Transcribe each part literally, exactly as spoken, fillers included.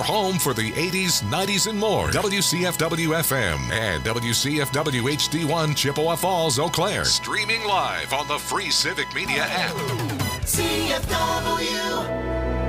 home for the eighties, nineties, and more. W C F W F M and W C F W H D one Chippewa Falls, Eau Claire. Streaming live on the free Civic Media app. C F W.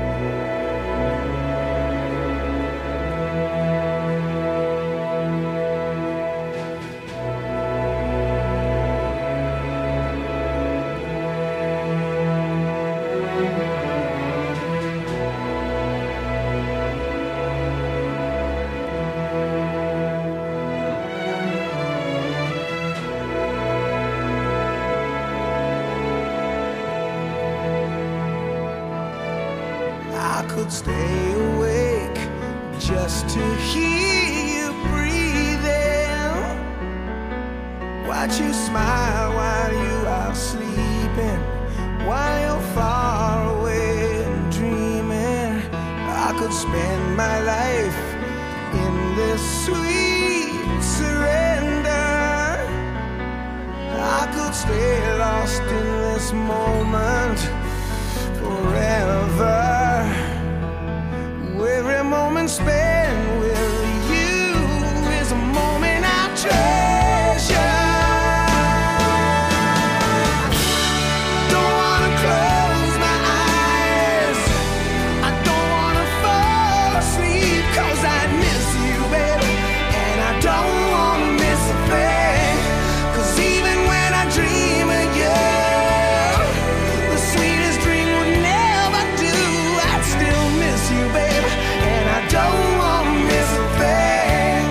Stay awake just to hear you breathing. Watch you smile while you are sleeping, while you're far away and dreaming. I could spend my life in this sweet surrender. I could stay lost in this moment forever. Every moment spent with you is a moment I treasure. Don't wanna close my eyes, I don't wanna fall asleep, 'cause I miss you, baby, and I don't wanna miss a thing. 'Cause even when I dream of you, the sweetest dream would never do. I'd still miss you, baby, and I don't want to miss a thing.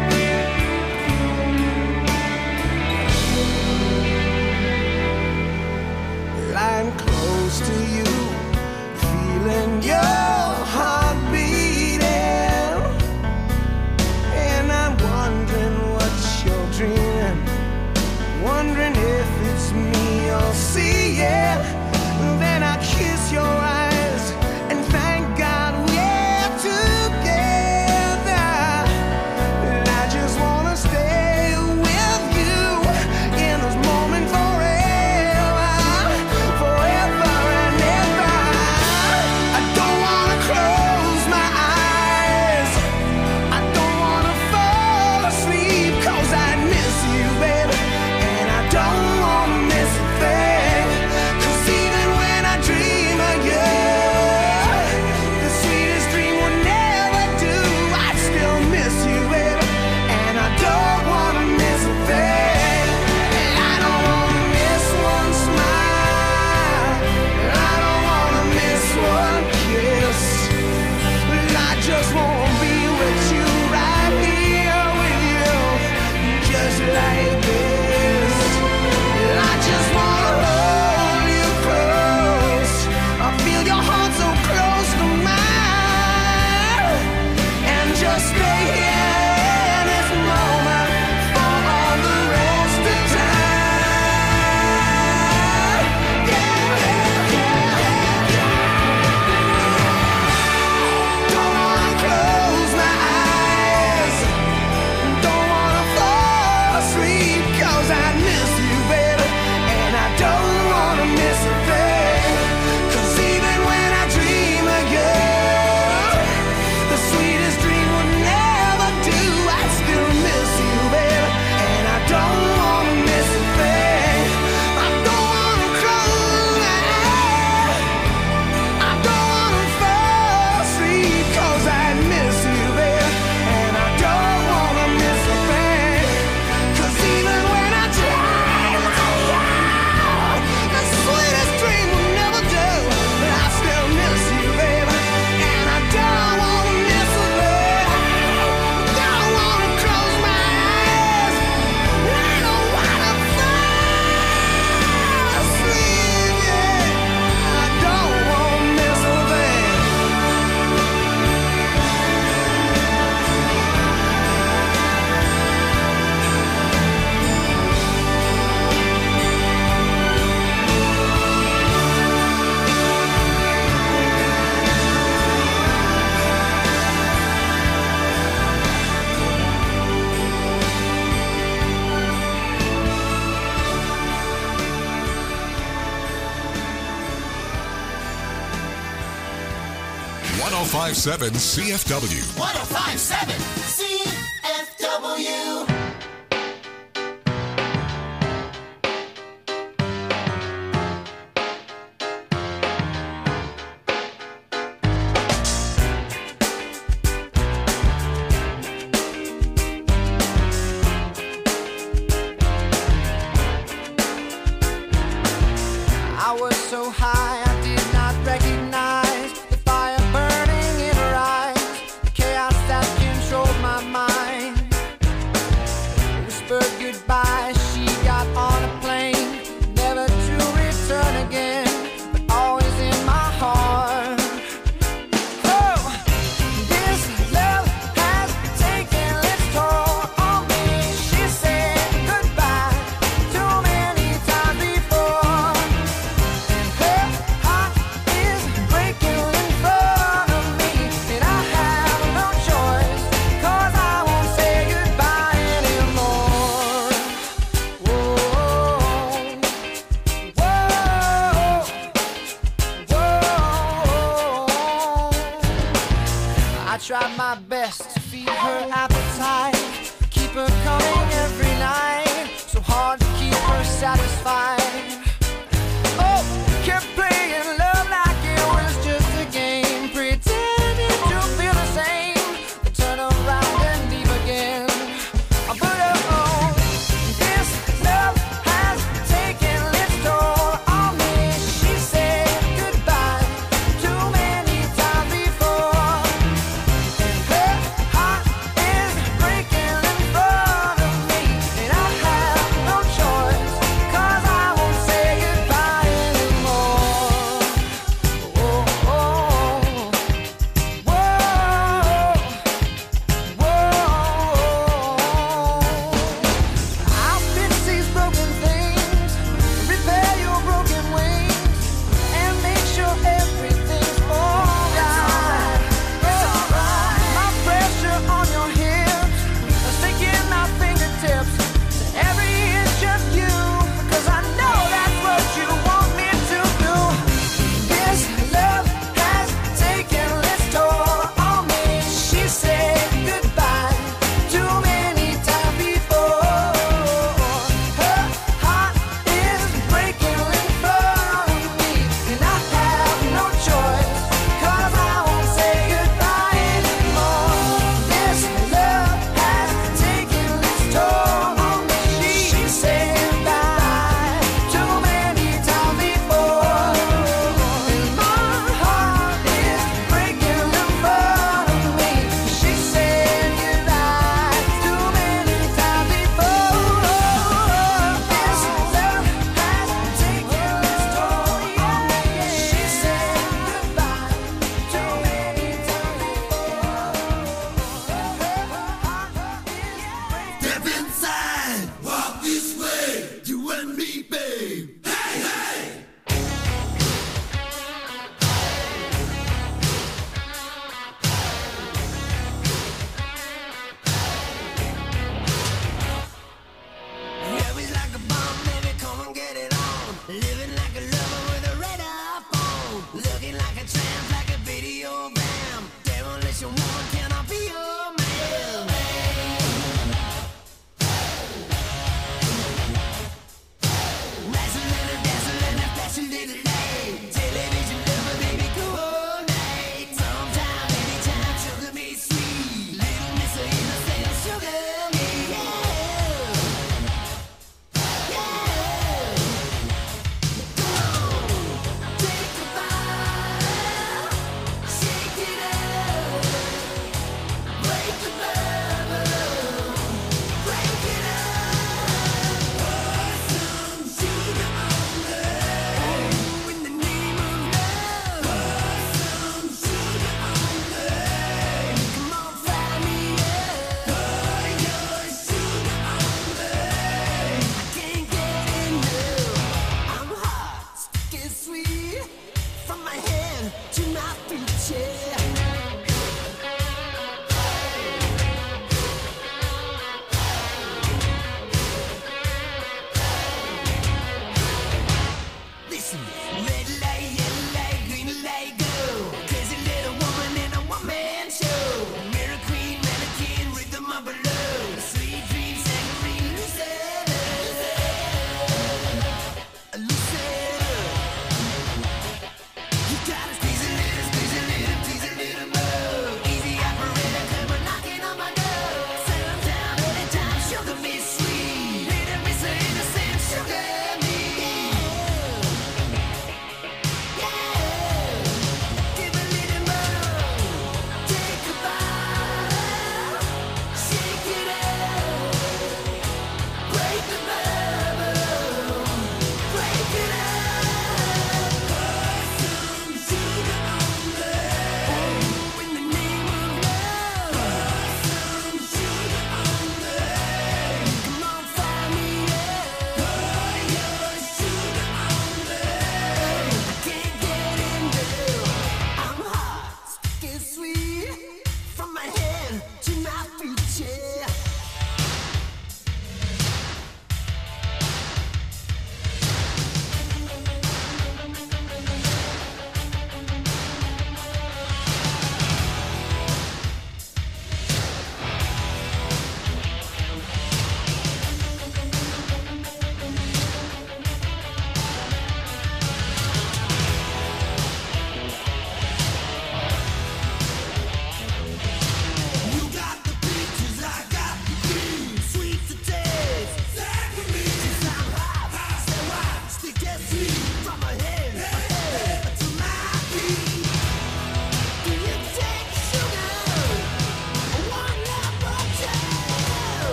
Lying close to you, feeling your heart beating, and I'm wondering what you're dreaming, wondering if it's me you're seeing. Then I kiss your eyes and thank God we're together. And I just wanna stay with you in this moment forever, forever and ever. I don't wanna close my eyes, I don't wanna fall asleep, 'cause I miss you, baby, and I don't wanna miss a thing. 'Cause even when I dream of you, the sweetest dream would never do. I'd still miss you, baby, and I don't wanna miss a thing. I don't wanna miss one smile, I don't wanna miss one kiss. I just wanna be with you, right here with you, just like this. I just wanna hold you close, I feel your heart so close to mine, and just stay here in this moment for all the rest of time. Yeah, yeah, yeah, yeah. Don't wanna close my eyes, don't wanna fall asleep, 'cause I miss you, baby, and I don't wanna miss a thing. 'Cause even when I dream of you, the sweetest dream would never five point seven C F W. one oh five point seven C F W. I was so high I did not recognize the fire burning in her eyes, the chaos that controlled my mind. Whispered goodbye, she got on a plane, never to return again, but always in my heart. Oh, this love has taken its toll on me. She said goodbye too many times before. Her heart is breaking in front of me, and I have no choice, 'cause I won't say goodbye anymore. Whoa, whoa, whoa. I tried my best to feed her appetite, keep her coming every night, so hard to keep her satisfied. Oh, kept playing love like it was just a game, pretending to feel the same, then turn around and leave again. But oh, this love has taken its toll on me. She said goodbye too many times before, and her heart is breaking in front of me, and I have no choice, 'cause I won't say goodbye anymore.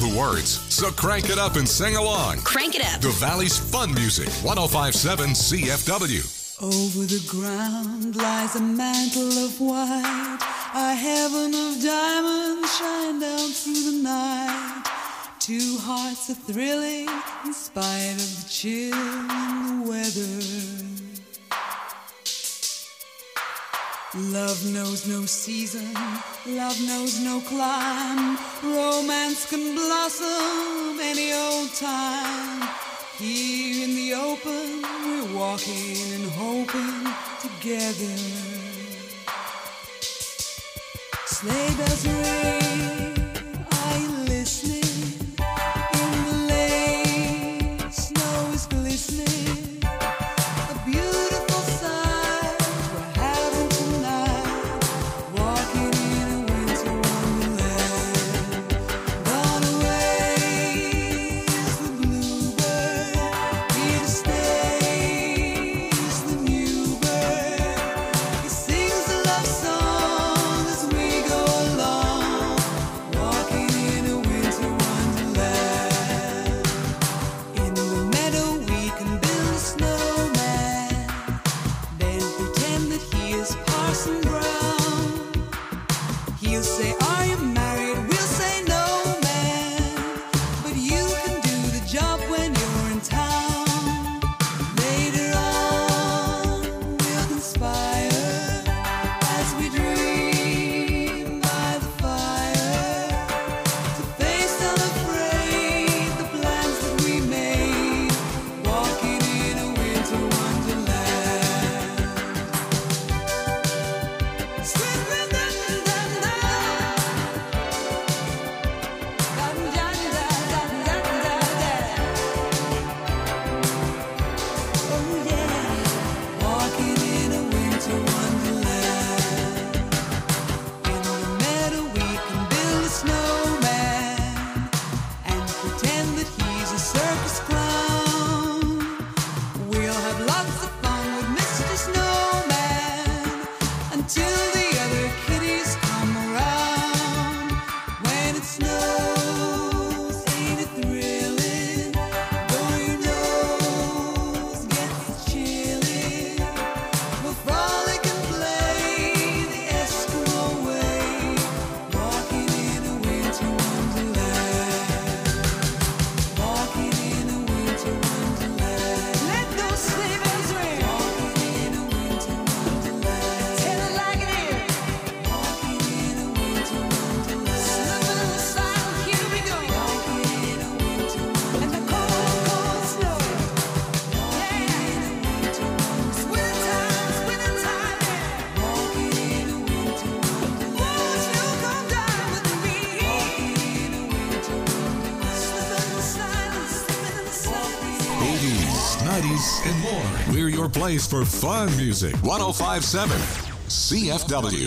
the words, so crank it up and sing along. Crank it up. The Valley's fun music, one oh five point seven C F W. Over the ground lies a mantle of white, a heaven of diamonds shine down through the night. Two hearts are thrilling in spite of the chill in the weather. Love knows no season, love knows no clime. Romance can blossom any old time. Here in the open, we're walking and hoping together. Sleigh bells ring, are you listening? In the lane, snow is glistening. A beautiful sight we're having tonight. Walking in a winter wonderland. Gone away is the bluebird. Here to stay is the new bird. He sings a love song as we go along. Walking in a winter wonderland. In the meadow we can build a snowman. Then pretend that he is Parson Brown. He'll say, are you married? We'll say, no, man. But you can do the job when you're in town. Later on, we'll conspire as we dream by the fire to face unafraid the plans that we made. Walking in a winter wonderland. Sweet wind and thunder. Dun, dun, dun, dun, dun, dun, dun. Oh yeah, walking in a winter wonderland. In the meadow we can build a snowman and pretend that he's a circus clown. We'll have lots of fun with Mister Snowman until the other kitties come around. When it snows, ain't it thrilling? Though your nose gets chilly, we'll frolic and play the Eskimo way. Walking in a winter wonderland. Walking in a winter wonderland. Let those sleigh bells ring. Walking in a winter wonderland. Tell it like it is. Walking in a winter wonderland. Slip in the side, here we go. Walking in a winter wonderland. And the cold, cold snow. Walking in a winter wonderland. Winter times, winter time, yeah. Walking in a winter wonderland. Won't you come down with me? Walking in a winter wonderland. Slip in the silence, slip in the silence. eighties, nineties, and more. We're your place for fun music. one oh five point seven C F W.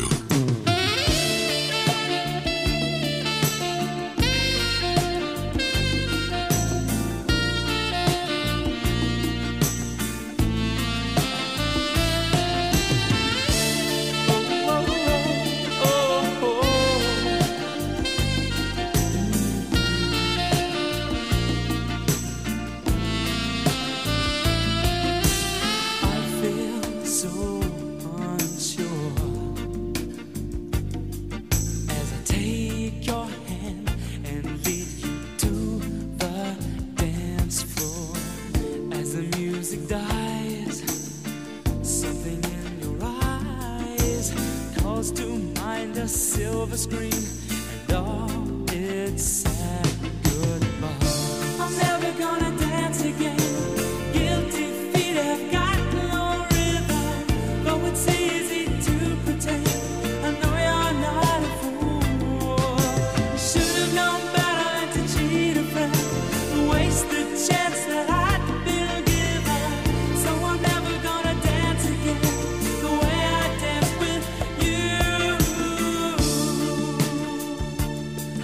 I feel so unsure as I take your hand and lead you to the dance floor. As the music dies, something in your eyes calls to mind a silver screen and all its sad goodbye. I'm never gonna dance again. Guilty feet have got no rhythm. Though it's easy to pretend, I know you're not a fool. You should have known better than to cheat a friend, waste the chance that I'd been given. So I'm never gonna dance again the way I danced with you.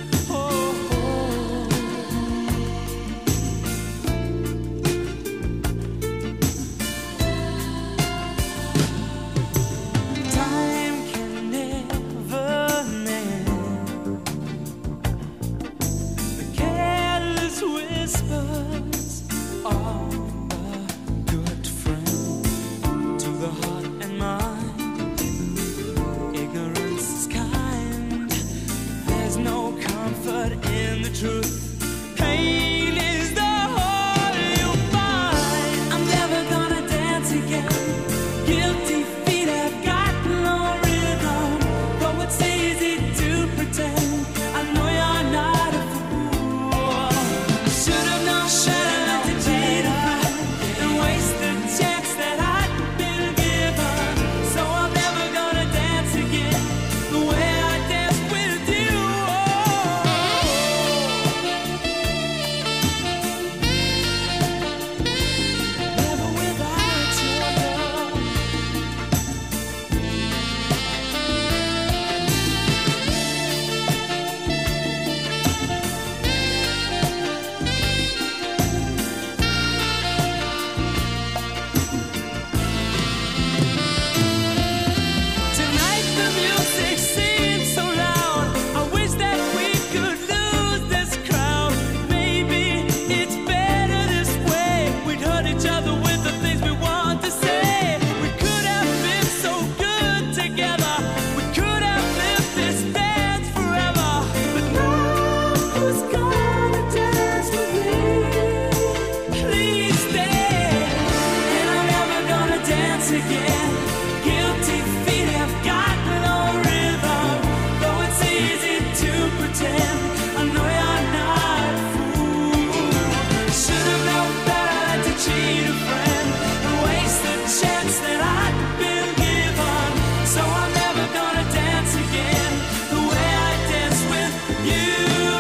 need a friend and waste the chance that I've been given. So I'm never gonna dance again the way I dance with you.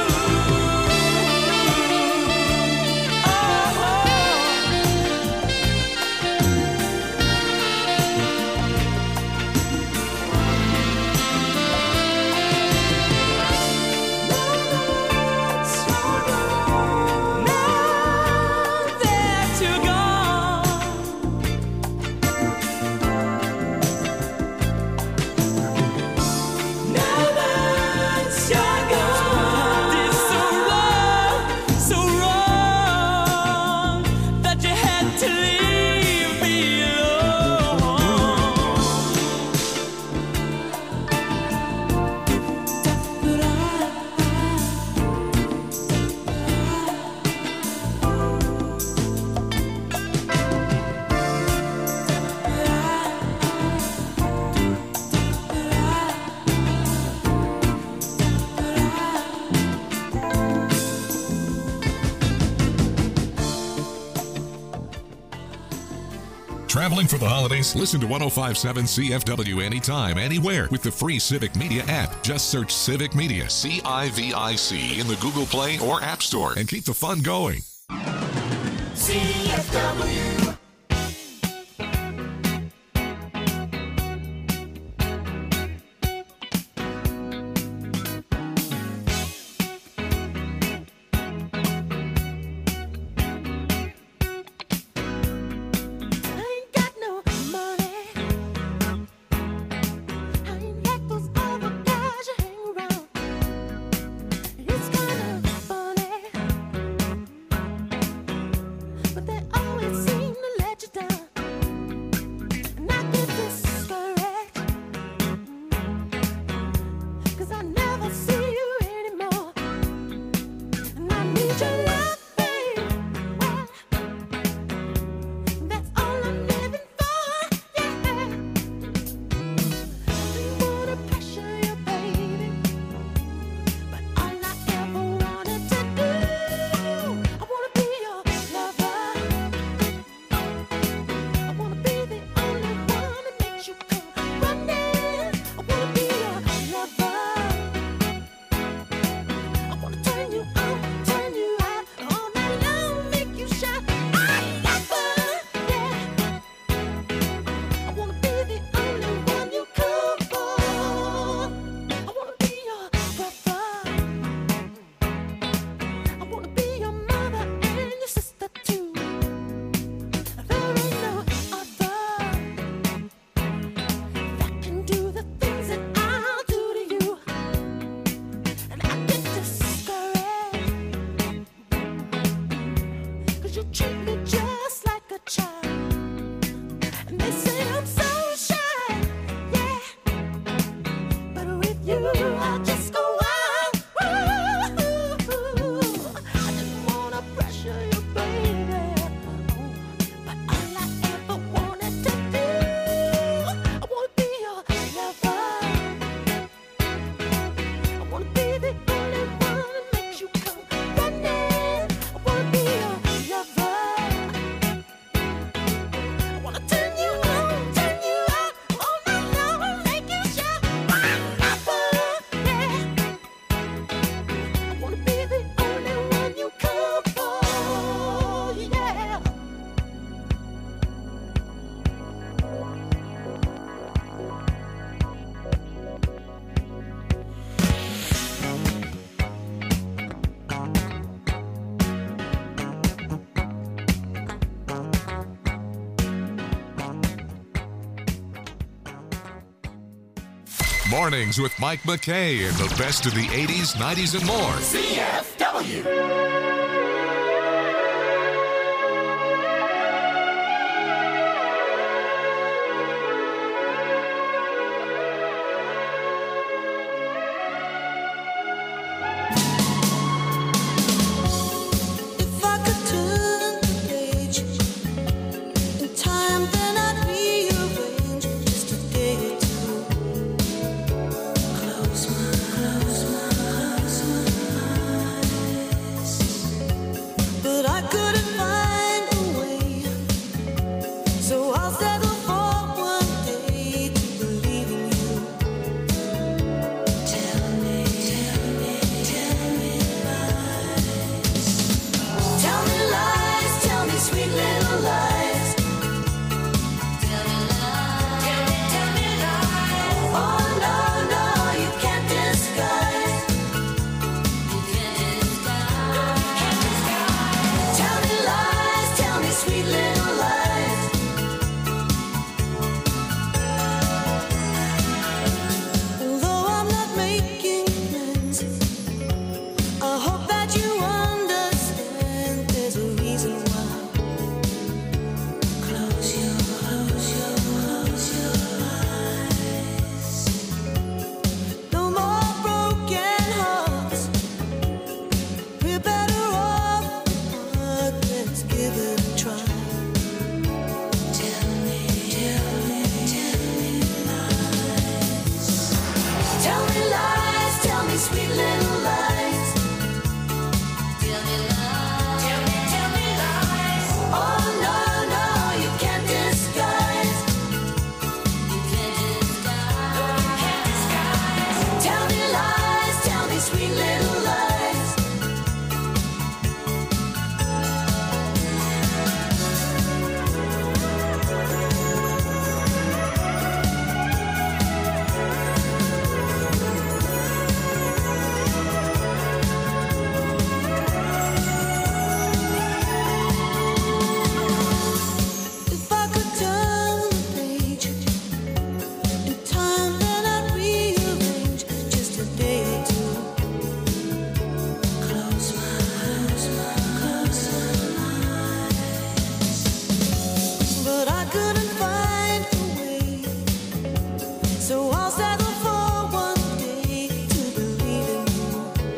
Traveling for the holidays? Listen to one oh five point seven C F W anytime, anywhere with the free Civic Media app. Just search Civic Media, C I V I C, in the Google Play or App Store and keep the fun going. C F W. Mornings with Mike McKay and the best of the eighties, nineties, and more. C F W. If I could turn the page in time, then I'd rearrange just a day or two. Close my, close my, close my eyes. couldn't find a way, so I'll settle for one day to believe in you.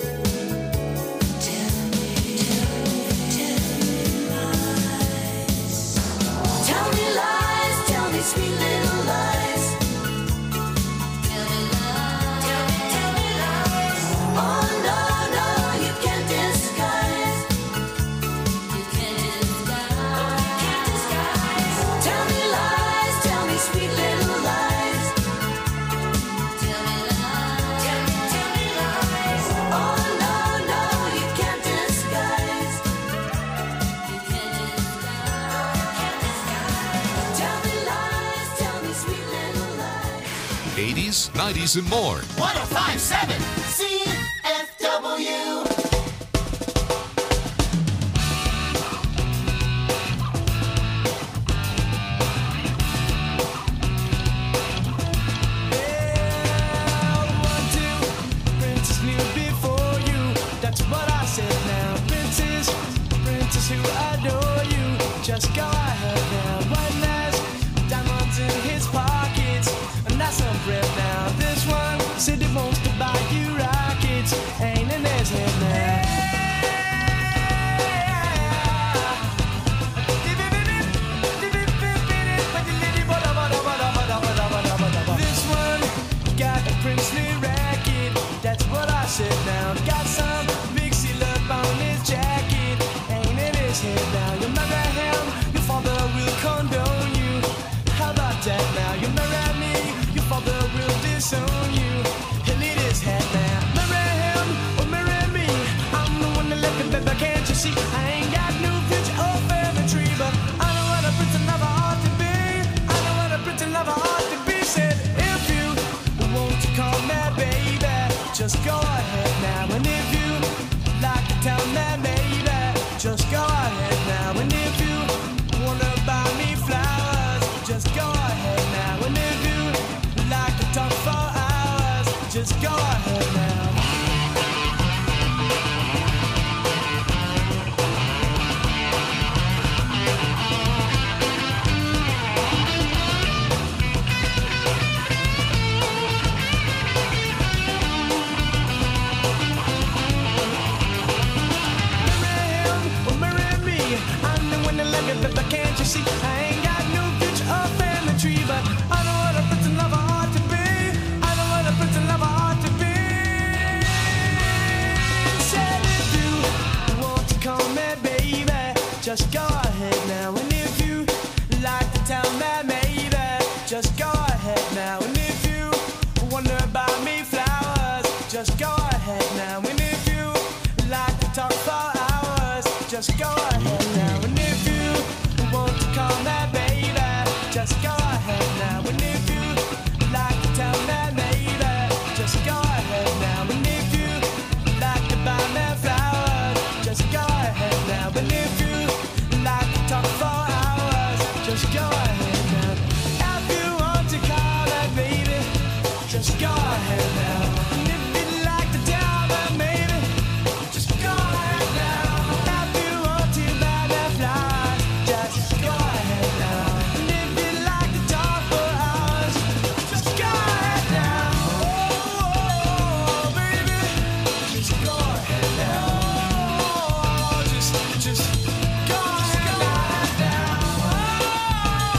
Tell me, tell me, tell me lies. Tell me lies, tell me sweet little lies. Tell me lies, tell me, tell me lies. Oh no, no, you can't disguise. You can't disguise. You can't disguise. Tell me lies, tell me sweet little lies. Tell me lies, tell me, tell me lies. Oh no, no, you can't disguise. You can't disguise. You can't disguise. Tell me lies, tell me sweet little lies. eighties, nineties, and more. one oh five point seven C F W. One, two, princess knew before you. That's what I said now. Princess, princess who adore you. Just go ahead now. One has diamonds in his pockets, and that's some bread now. This one said he wants to buy you rockets. Ain't in his head now. This one got a princely racket. That's what I said now. Got some big seal up on his jacket. Ain't in his head now. You marry him, your father will condone you. How about that now? You marry me, your father will disown you. He'll need his head now. Marry him or marry me. I'm the one that left it, baby, can't you see? I ain't got no future or family tree, but I know what a prince and lover ought to be. I know what a prince and lover ought to be. Said if you want to call me baby, just go ahead now. And if you like to tell me maybe, just go ahead now. And if you wanna buy me flowers, just go ahead now. And if you like to talk for hours, just go ahead now. Marry him or marry me. I'm the one that love you, but can't you see? I ain't got no future or family tree, but I know what a prince and lover ought to be. I know what a prince and lover ought to be. Said if you want to call me baby, just go ahead now. And if you like to tell me maybe, just go ahead now. And if you wonder about me flowers, just go ahead now. And if you like to talk for hours, just go ahead now. And if you want to call me baby, just go ahead now. And if you like to tell me maybe, just go ahead now. And if you like to buy me flowers, just go ahead now. And if you like to talk for hours, just go ahead now. If you want to call me baby, just go ahead now. And if you like to tell me maybe, just go ahead now. If you want to buy me flowers, just go ahead now. And if you like to talk for hours, just go ahead now. Oh, baby, just go ahead now. Oh, just, just go ahead now. Oh,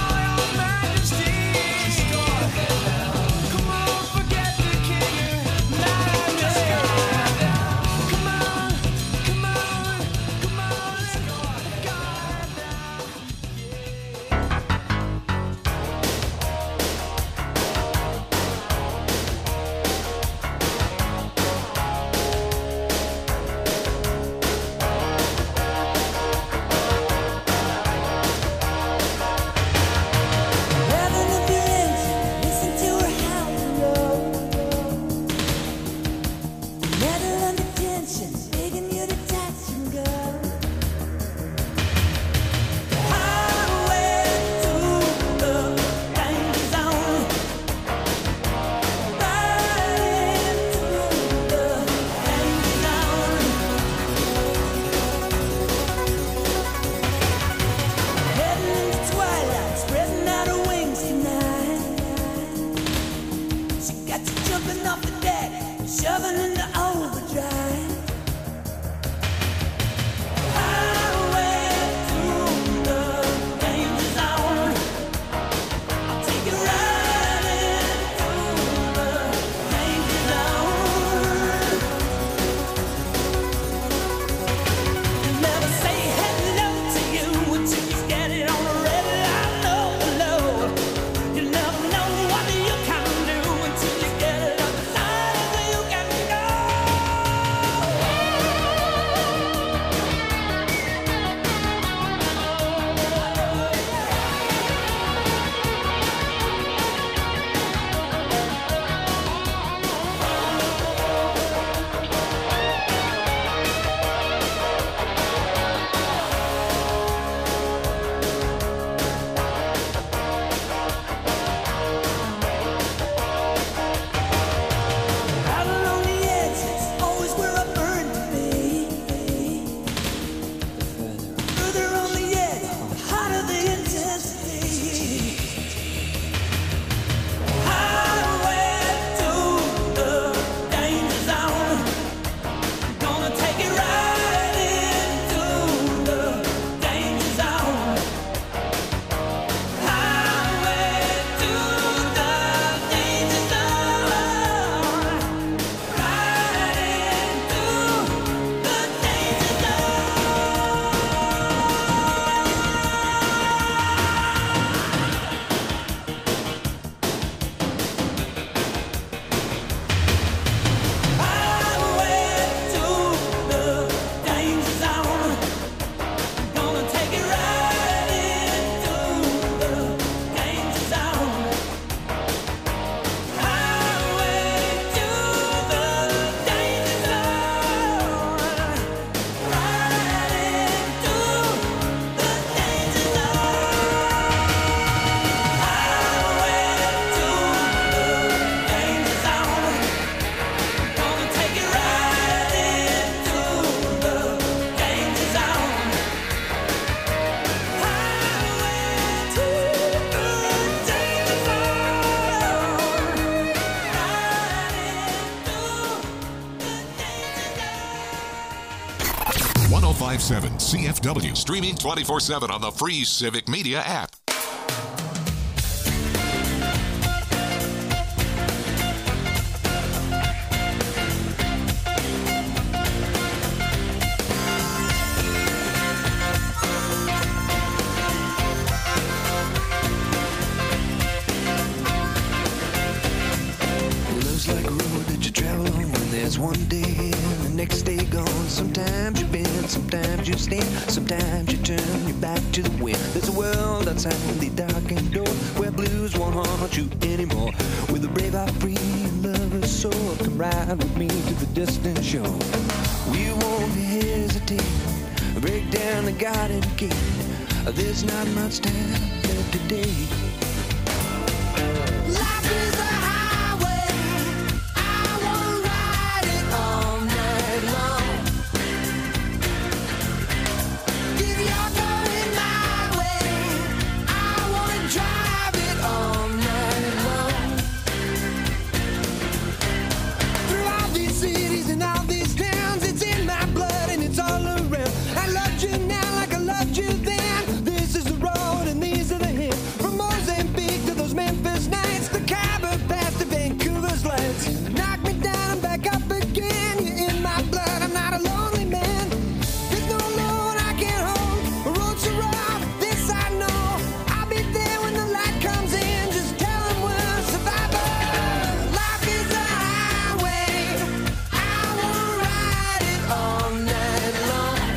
five seven C F W. Streaming twenty-four seven on the free Civic Media app. Love's like a road that you travel on when there's one day and the next day gone. Sometimes you bend, sometimes you stand, sometimes you turn your back to the wind. There's a world outside the darkened door where blues won't haunt you anymore. With a brave heart free and lover's soul, come ride with me to the distant shore. We won't hesitate, break down the garden gate. There's not much time left today. Life is a highway, I wanna ride it all night long. If you're going my way, I wanna drive it all night long. Through all these cities and all these towns, it's in my blood and it's all around. I loved you now like I loved you then. This is the road and these are the hills. From Mozambique to those Memphis nights, the Khyber Pass to Vancouver's lights. Knock me down and back up again. You're in my blood, I'm not a lonely man. There's no load I can't hold. The road's so rough, this I know. I'll be there when the light comes in. Just tell them we're survivors. Life is a highway, I wanna ride it all night long.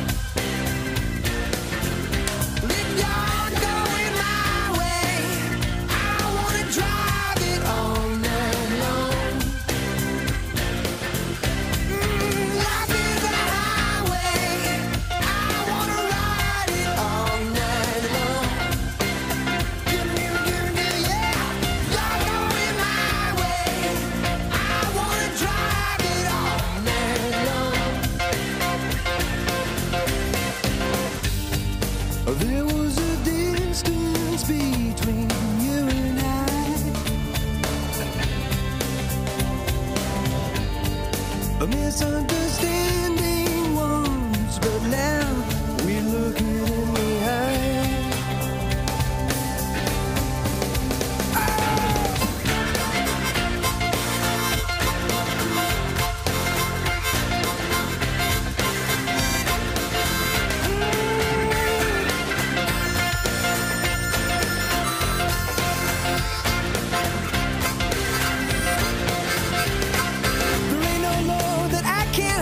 If you're going my way, I wanna drive it all night long. Mm, life is a highway, I wanna ride it all night long. Give me, give me, yeah. You're going my way, I wanna drive it all night long. There was a distance between you and I, a misunderstanding once, but now we're looking in the eye. There ain't no load that I can't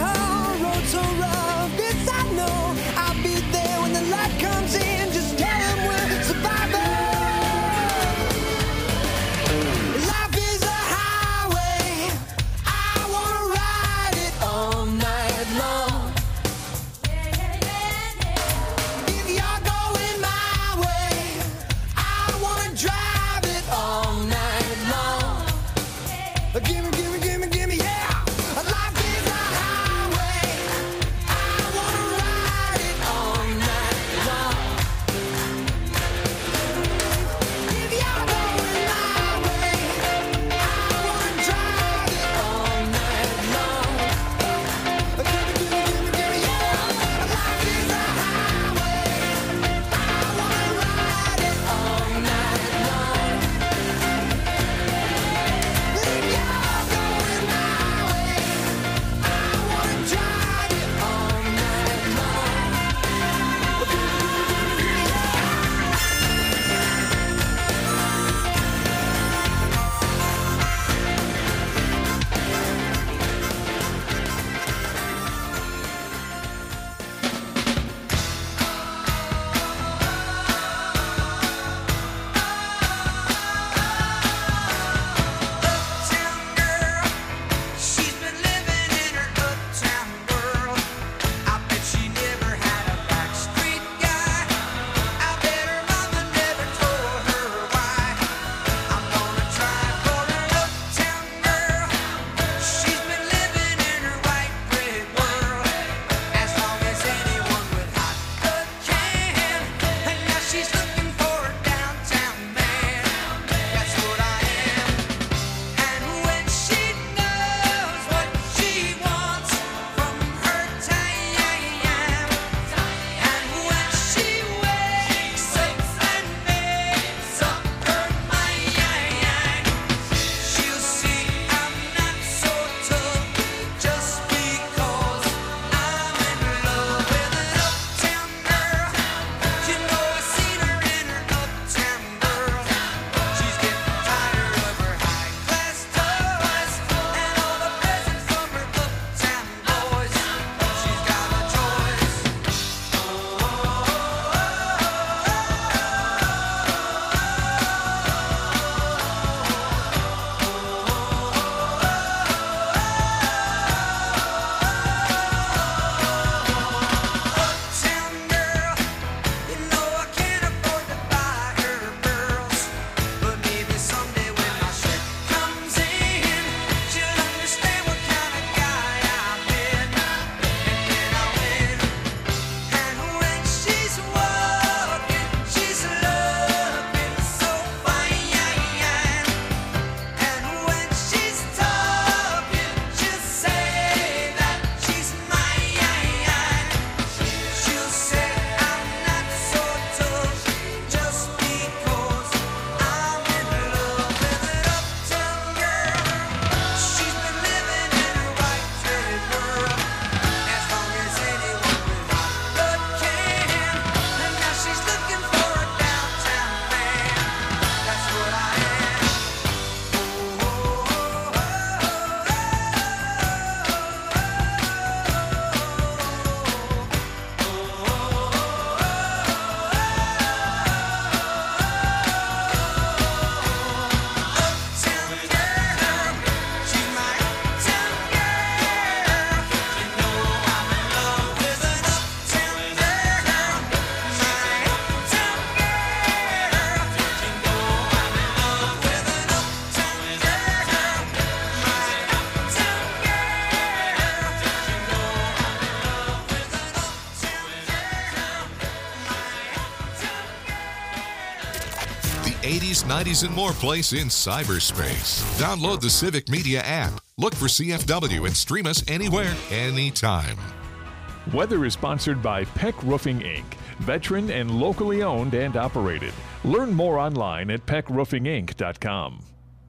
eighties, nineties, and more place in cyberspace. Download the Civic Media app. Look for C F W and stream us anywhere, anytime. Weather is sponsored by Peck Roofing, Incorporated, veteran and locally owned and operated. Learn more online at peck roofing inc dot com.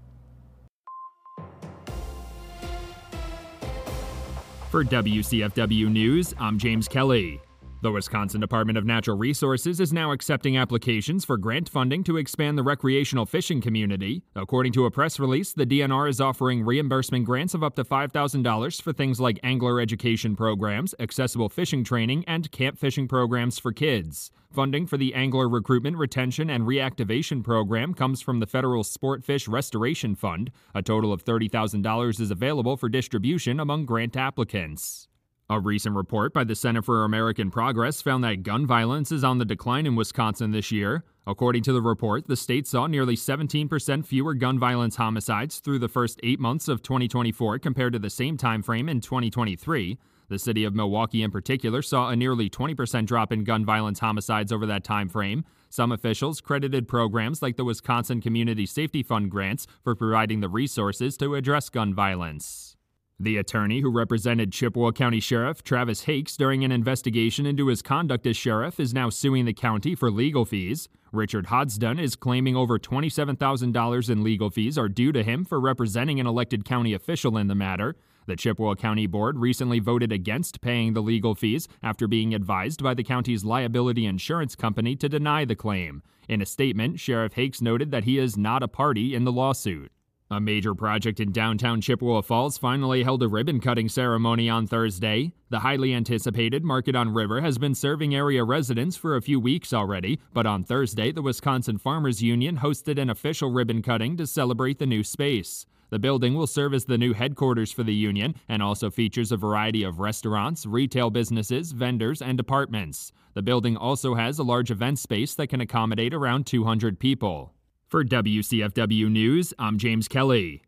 For W C F W News, I'm James Kelly. The Wisconsin Department of Natural Resources is now accepting applications for grant funding to expand the recreational fishing community. According to a press release, the D N R is offering reimbursement grants of up to five thousand dollars for things like angler education programs, accessible fishing training, and camp fishing programs for kids. Funding for the Angler Recruitment, Retention, and Reactivation Program comes from the Federal Sport Fish Restoration Fund. A total of thirty thousand dollars is available for distribution among grant applicants. A recent report by the Center for American Progress found that gun violence is on the decline in Wisconsin this year. According to the report, the state saw nearly seventeen percent fewer gun violence homicides through the first eight months of twenty twenty-four compared to the same time frame in twenty twenty-three. The city of Milwaukee in particular saw a nearly twenty percent drop in gun violence homicides over that time frame. Some officials credited programs like the Wisconsin Community Safety Fund grants for providing the resources to address gun violence. The attorney who represented Chippewa County Sheriff Travis Hakes during an investigation into his conduct as sheriff is now suing the county for legal fees. Richard Hodgson is claiming over twenty-seven thousand dollars in legal fees are due to him for representing an elected county official in the matter. The Chippewa County Board recently voted against paying the legal fees after being advised by the county's liability insurance company to deny the claim. In a statement, Sheriff Hakes noted that he is not a party in the lawsuit. A major project in downtown Chippewa Falls finally held a ribbon-cutting ceremony on Thursday. The highly anticipated Market on River has been serving area residents for a few weeks already, but on Thursday, the Wisconsin Farmers Union hosted an official ribbon-cutting to celebrate the new space. The building will serve as the new headquarters for the union and also features a variety of restaurants, retail businesses, vendors, and apartments. The building also has a large event space that can accommodate around two hundred people. For W C F W News, I'm James Kelly.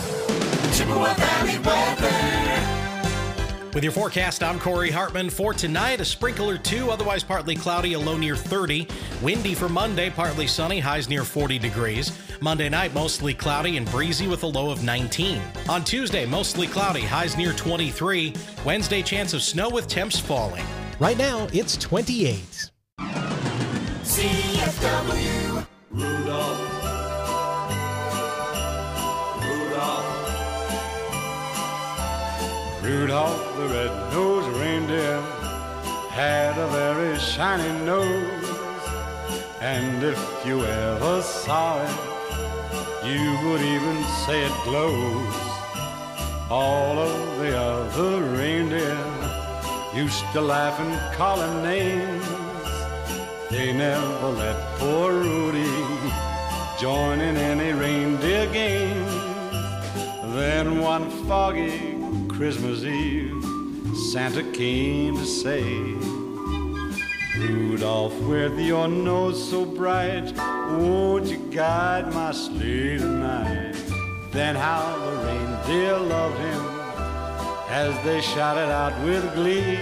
Chippewa Valley weather. With your forecast, I'm Corey Hartman. For tonight, a sprinkle or two, otherwise partly cloudy, a low near thirty. Windy for Monday, partly sunny, highs near forty degrees. Monday night, mostly cloudy and breezy with a low of nineteen. On Tuesday, mostly cloudy, highs near twenty-three. Wednesday, chance of snow with temps falling. Right now, it's twenty-eight. C F W. Rudolph, Rudolph, Rudolph the red-nosed reindeer had a very shiny nose, and if you ever saw it, you would even say it glows. All of the other reindeer used to laugh and call him names. They never let poor Rudy join in any reindeer games. Then one foggy Christmas Eve, Santa came to say, Rudolph, with your nose so bright, won't you guide my sleigh tonight? Then how the reindeer loved him as they shouted out with glee,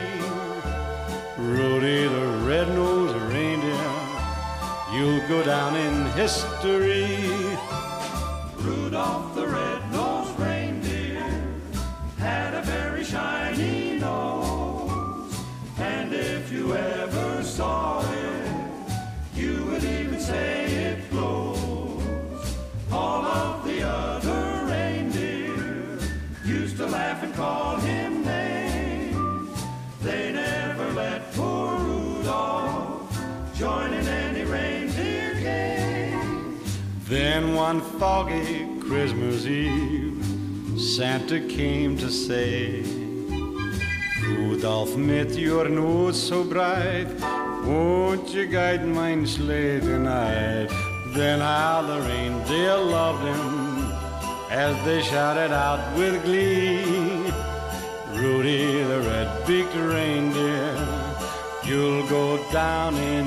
Rudy the red-nosed reindeer, you'll go down in history. Rudolph the red-nosed reindeer had a very shiny nose, and if you ever saw it, you would even say it glows. All of the other reindeer used to laugh and call him names. They never let poor Rudolph join in any reindeer game. Then one foggy Christmas Eve, Santa came to say, Rudolph, with your nose so bright, won't you guide my sleigh tonight? Then how the reindeer loved him as they shouted out with glee, Rudy the red-beaked reindeer, you'll go down in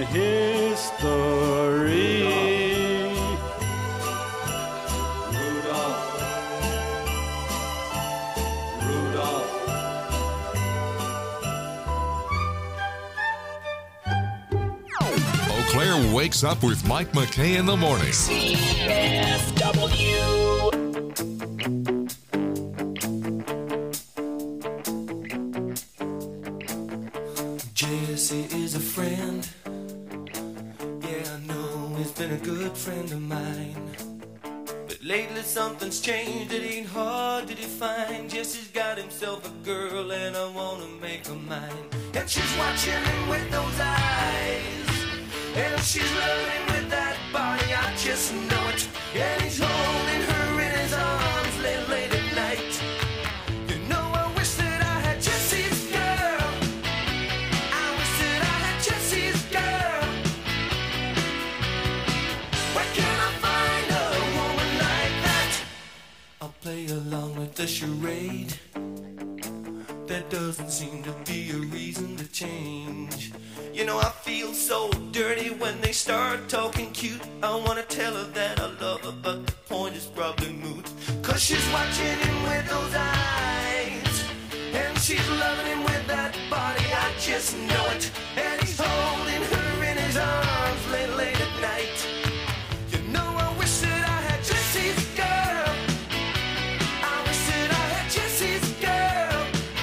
history. Eau Claire wakes up with Mike McKay in the morning. C F W. Jesse is a friend. Yeah, I know he's been a good friend of mine. But lately something's changed, it ain't hard to define. Jesse's got himself a girl and I wanna make her mine. And she's watching him with those eyes, and she's loving him with that body, I just know it. And he's holding her in his arms late, late at night. You know I wish that I had Jesse's girl. I wish that I had Jesse's girl. Where can I find a woman like that? I'll play along with the charade. There doesn't seem to be a reason to change. You know I feel so dirty when they start talking cute. I wanna tell her that I love her, but the point is probably moot. Cause she's watching him with those eyes, and she's loving him with that body, I just know it. And he's holding her in his arms late, late at night. You know I wish that I had Jesse's girl. I wish that I had Jesse's girl.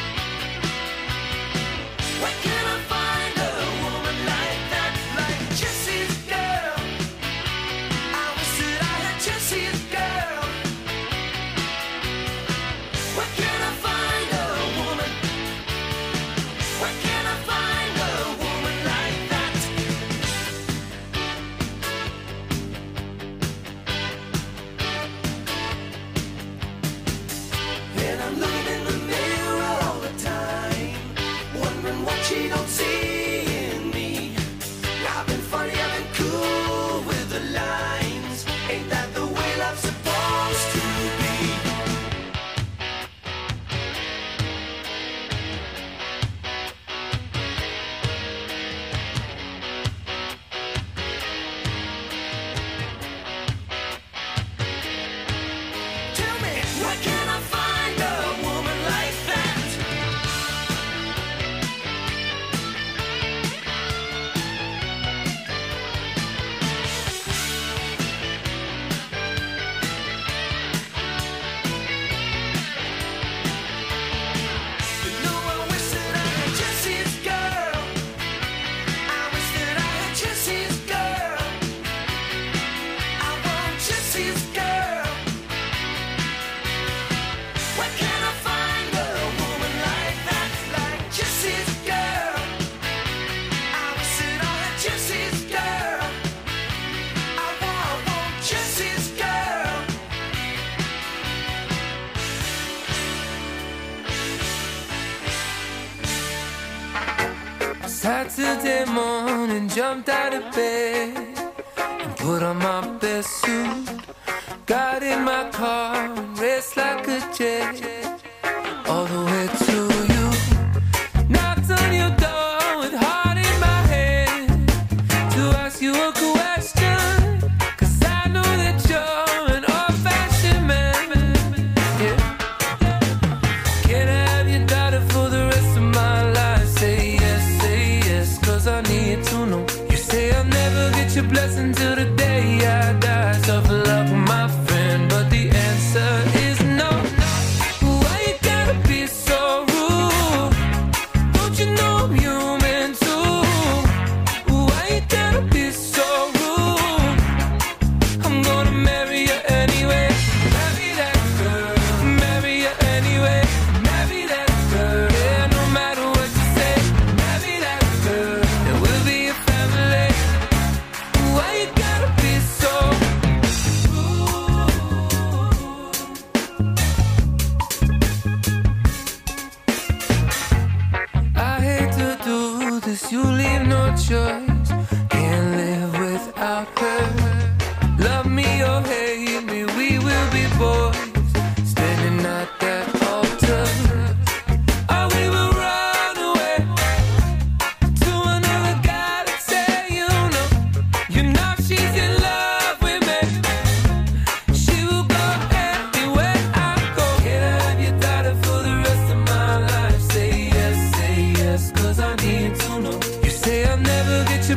Where can I find a woman like that, like Jesse's girl? I wish that I had Jesse's girl. Where can I find a woman? Where can I find a woman like that? And I'm looking in the mirror all the time, wondering what she don't see in me. I've been funny, I've been cool with the lines. Ain't that the way love's supposed to be? Tell me, where can I find a woman like that? You know I wish that I had Jesse's girl. I wish that I had Jesse's girl. I want Jesse's girl. Where can I find a woman like that, like Jesse's girl? I wish that I had Jesse's girl. I want, I want Jesse's girl. Saturday morning, jumped out of bed and put on my best suit. Got in my car and raced like a jet all the way to you. Knocked on your door with heart in my head to ask you a question. Cause I know that you're an old-fashioned man. Yeah. Can I have your daughter for the rest of my life? Say yes, say yes, cause I need to know. You say I'll never get your blessing till the day I die. Tough luck, my friend, but the answer is no. Why you gotta be so rude? Don't you know I'm human too? Why you gotta be so rude? I'm gonna marry you anyway. Marry that girl. Marry you anyway. Marry that girl. Yeah, no matter what you say. Marry that girl. And we'll be a family. Why you gotta be so rude? I hate to do this, you leave no choice. Can't live without her. Love me or hate me, we will be boys, standing at that altar. Or we will run away to another galaxy, you know. You know she's in love with me. She will go anywhere I go. Can I have your daughter for the rest of my life? Say yes, say yes, cause I need to know. You say I'll never get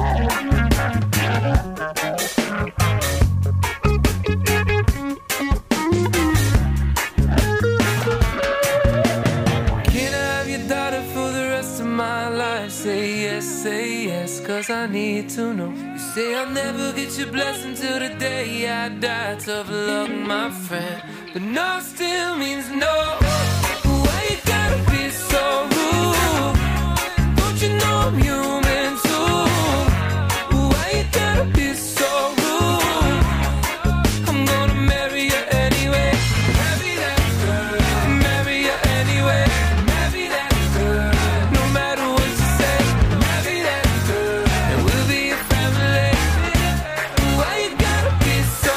Cause I need to know. You say I'll never get your blessing till the day I die. Tough luck, my friend, but no still means no. Why you gotta be so rude? Don't you know I'm human too? Why you gotta be so rude? I'm gonna marry you anyway. Marry that girl. Marry you anyway. Marry that girl. No matter what you say. Marry that girl. And we'll be a family. Why you gotta be so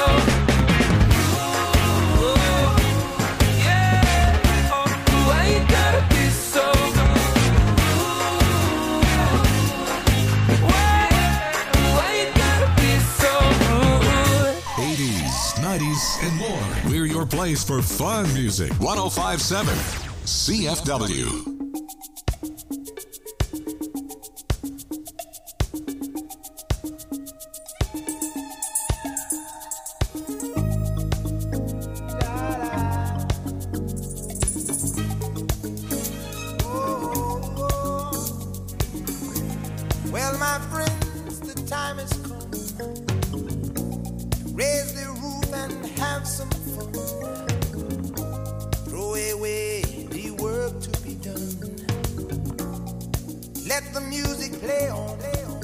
rude? Yeah. Oh, why you gotta be so rude? Why? Why you gotta be so rude? eighties, nineties, and more. We're your place for fun music. one oh five point seven C F W. Well, my friends, the time has come. Raise the roof and have some fun. Throw away the work to be done. Let the music play on.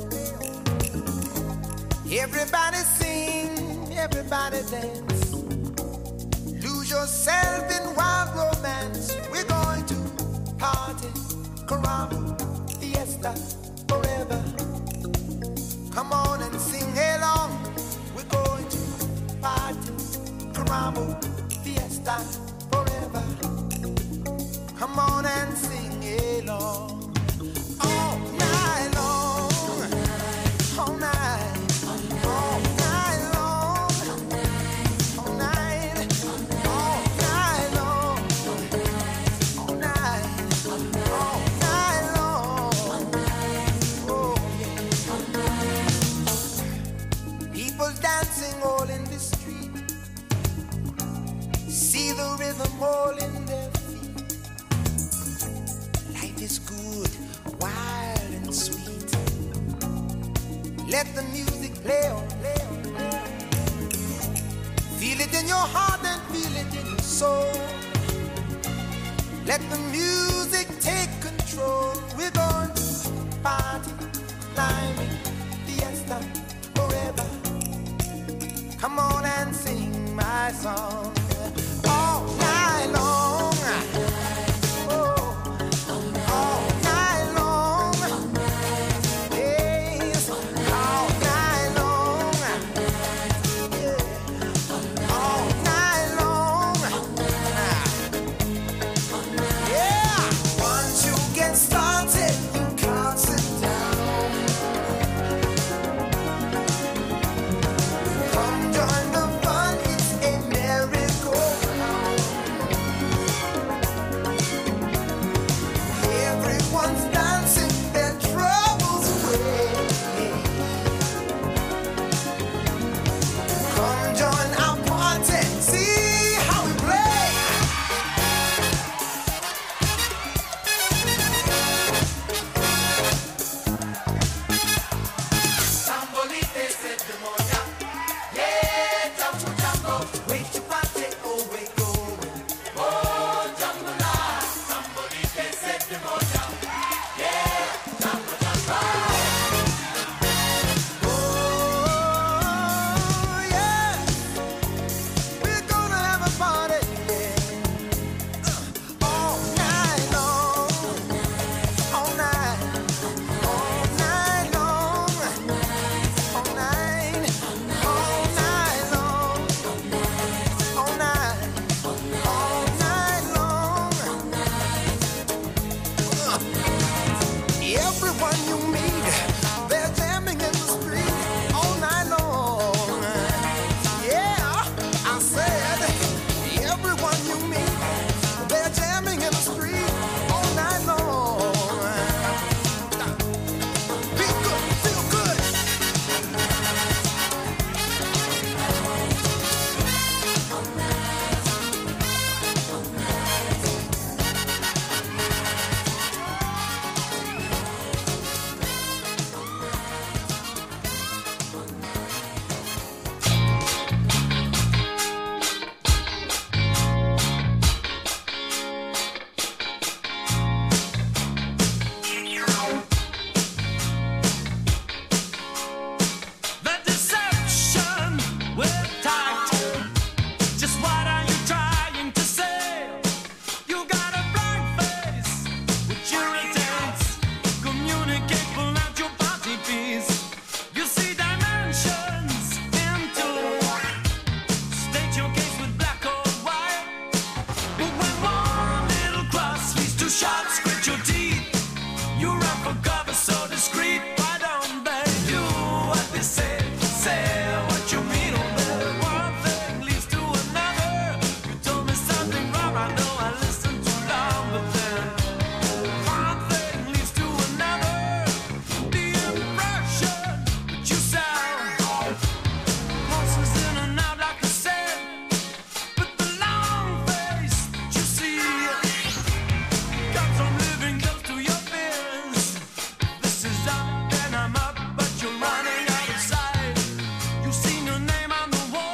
Everybody sing, everybody dance. Lose yourself in wild romance. We're going to party, caramba, fiesta, forever. Come on and sing along. We're going to party, caramba, fiesta, forever. Come on and sing along. All night long. All night. All night long. All night. All night long. All night. All night long. Oh, yeah. People dancing all in the street. See the rhythm all in their feet. Life is good, wild and sweet. Let the music play on, play on, play on. Feel it in your heart and feel it in your soul. Let the music take control. We're going to party, climbing, fiesta, forever. Come on and sing my song.